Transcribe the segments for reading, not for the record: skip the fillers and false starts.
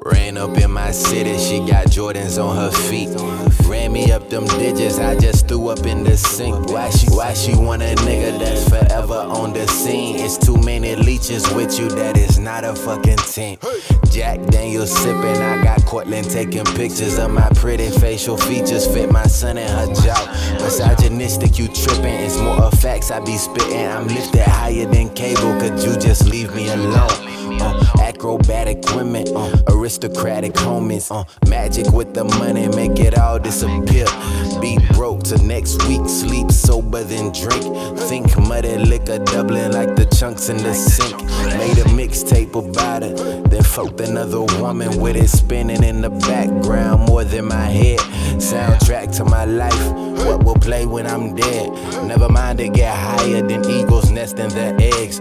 Ran up in my city, she got Jordans on her feet. Ran me up them digits, I just threw up in the sink. Why she want a nigga that's forever on the scene? It's too many leeches with you, that is not a fucking team. Jack Daniels sipping, I got Cortland taking pictures of my pretty facial features. Fit my son in her jaw. Misogynistic, you tripping, it's more of facts I be spitting. I'm lifted higher than cable, could you just leave me alone? Acrobatic women, aristocratic homies, magic with the money, make it all disappear. Be broke till next week, sleep sober then drink. Think muddy liquor doubling like the chunks in the sink. Made a mixtape about it, then fucked another woman with it spinning in the background more than my head. Soundtrack to my life, what will play when I'm dead? Never mind, it get higher than eagles nesting their eggs.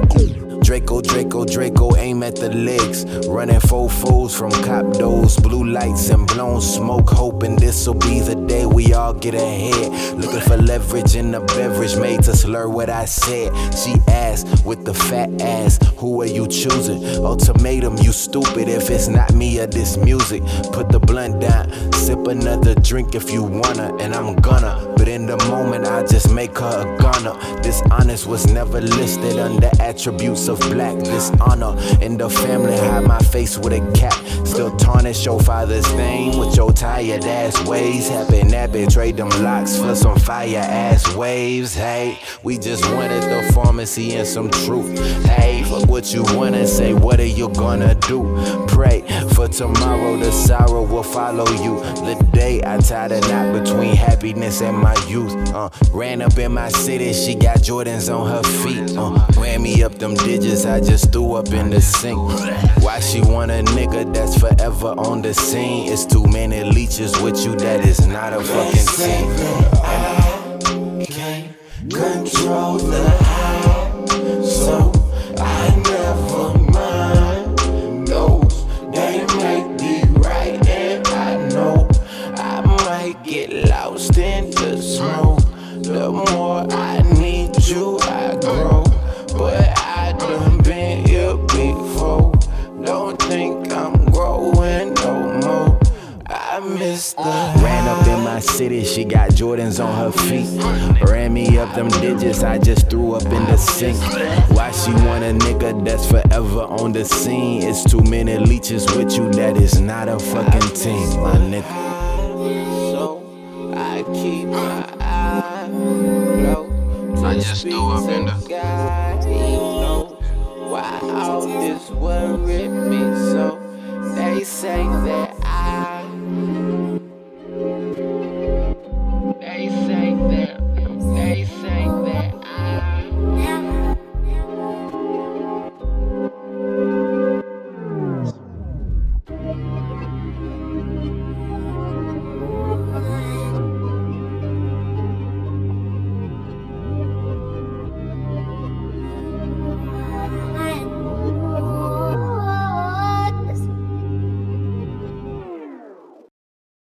Draco, aim at the legs. Running fofos from cop doors, blue lights and blown smoke. Hoping this'll be the day we all get ahead. Looking for leverage in the beverage made to slur what I said. She asked with the fat ass, who are you choosing? Ultimatum, you stupid if it's not me or this music. Put the blunt down, sip another drink if you wanna, and I'm gonna. But in the moment, I just make her a gunner. Dishonest was never listed under attributes of black. Dishonor in the family, hide my face with a cap. Still tarnish your father's name with your tired ass ways. Happy nappy, trade them locks for some fire ass waves. Hey, we just wanted the pharmacy and some truth. Hey, fuck what you wanna say, what are you gonna do? Pray for tomorrow, the sorrow will follow you. The day I tied a knot between happiness and my youth. Ran up in my city, she got Jordans on her feet. Ran me up them digits, I just threw up in the sink. Why she want a nigga that's forever on the scene? It's too many leeches with you, that is not a fucking team. I can't control the how, so I never mind those. They may be right, and I know I might get lost in the smoke. The more I need you, I grow. But I done been here before. Don't think I'm growing no more. I miss the Ran up in my city, she got Jordans on her feet. Ran me up them digits, I just threw up in the sink. Why she want a nigga that's forever on the scene? It's too many leeches with you, that is not a fucking team, my nigga. So I keep my eye low. I just threw up in the